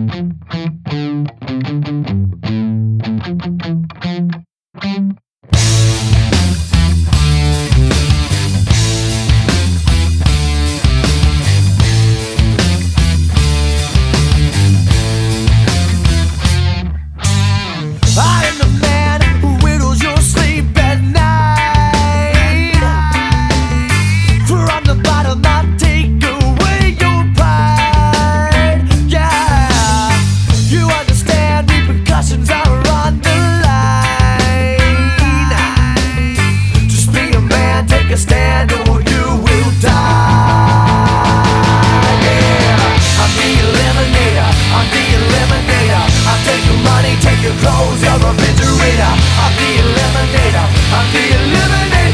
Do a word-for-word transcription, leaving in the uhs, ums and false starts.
I am the man who whittles your sleep at night. From the bottom I take away your pride. Yeah, you understand repercussions are on the line. Just be a man, take a stand or you will die. Yeah, I'm the eliminator, I'm the eliminator. I'll take your money, take your clothes, you're a refrigerator. I'm the eliminator, I'm the eliminator.